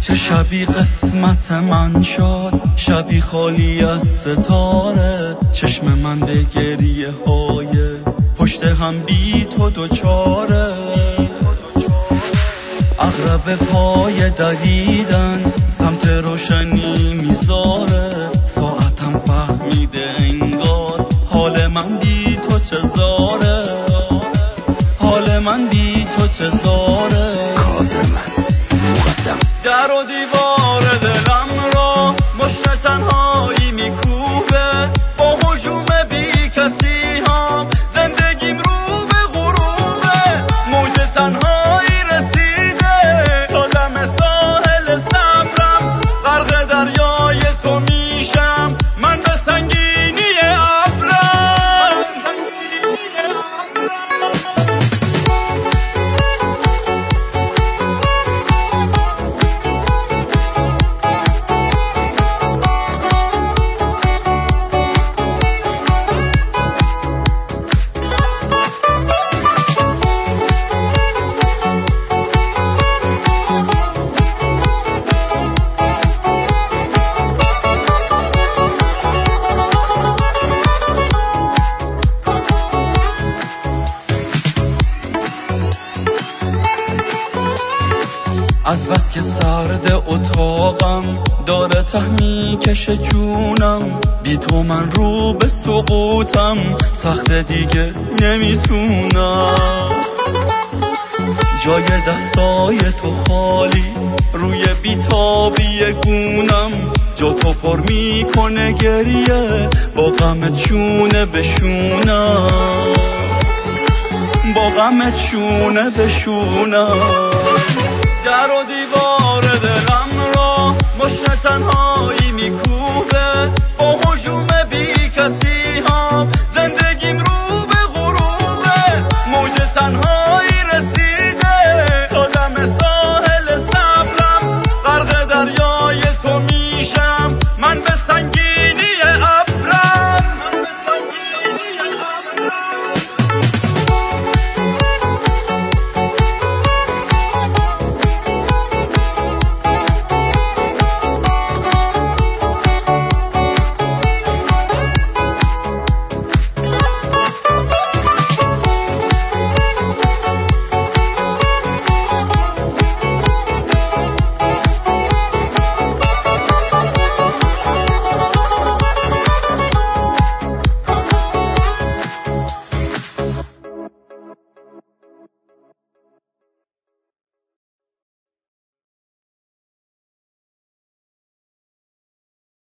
چه شبی قسمت من شد، شبی خالی از ستاره. چشم من به گریه های پشت هم بی تو دوچاره. عقرب پای دویدن سمت روشنی میذاره. ساعتم فهمیده انگار حال من بی تو چه زاره. حال من بی تو چه زاره. کاظم مقدم. در و دیوار دلم را مشت تنهایی میکوبه. با هجوم بی کسی ها زندگیم رو به غروبه. موج تنهایی رسیده تا دم ساحل صبرم. غرق دریای تو میشم من به سنگینی ابرم. از بس که سرد اتاقم داره ته میکشه جونم. بی تو من رو به سقوطم، سخت دیگه نمیتونم. جای دستای تو خالی روی بیتابی گونم. جا تو پر میکنه گریه با غم چونه بشونم. با غم چونه بشونم. در و دیوار دلم را مشت تنها